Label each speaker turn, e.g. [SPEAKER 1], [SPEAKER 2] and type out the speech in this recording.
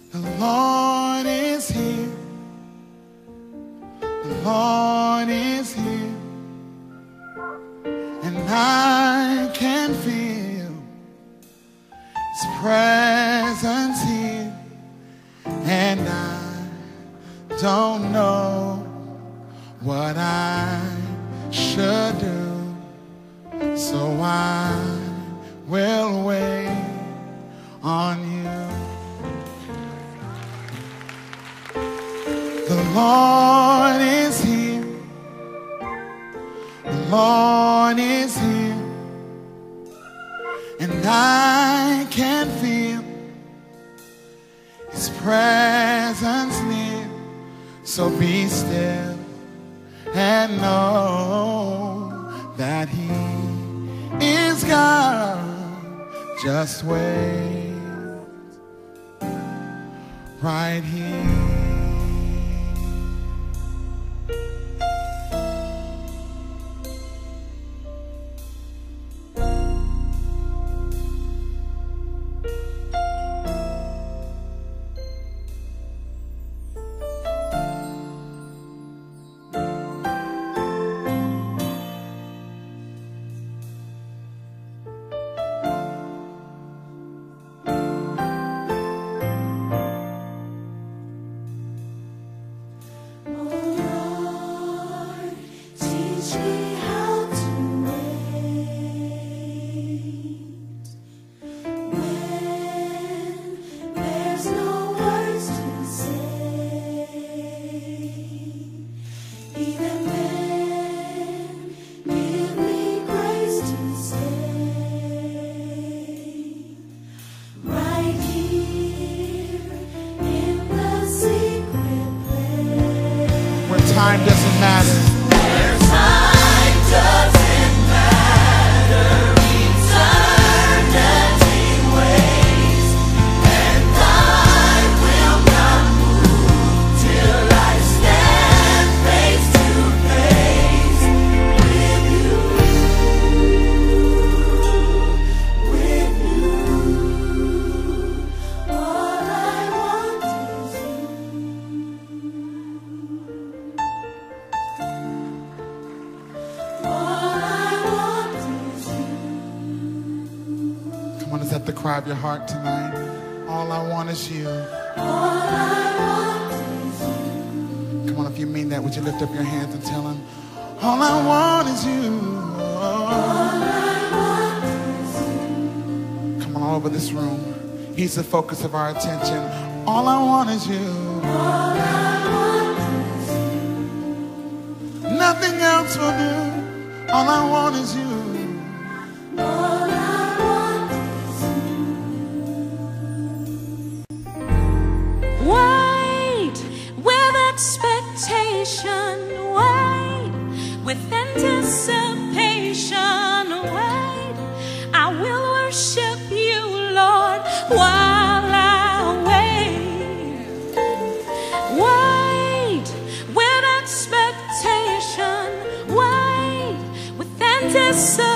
[SPEAKER 1] The Lord is here. The Lord is here. And I can feel His presence here. And I don't know what I should do, so I will wait on you. The Lord is here. The Lord is here. And I can feel His presence near. So be still and know that He is God. Just wait right here. Time doesn't matter.
[SPEAKER 2] Where time doesn't matter, eternity waits, and I will not move till I stand face to face with you, with you. All I want is you.
[SPEAKER 1] Come on, is that the cry of your heart tonight? All I want is you.
[SPEAKER 2] All I want is you.
[SPEAKER 1] Come on, if you mean that, would you lift up your hands and tell Him, all I want is you.
[SPEAKER 2] All I want is you.
[SPEAKER 1] Come on, all over this room. He's the focus of our attention. All I want is you.
[SPEAKER 2] All I want is you.
[SPEAKER 1] Nothing else will do. All I want is you.
[SPEAKER 2] All I want is you.
[SPEAKER 3] Wait with expectation, wait with anticipation, wait. I will worship you, Lord, while I wait. Wait with expectation, wait with anticipation.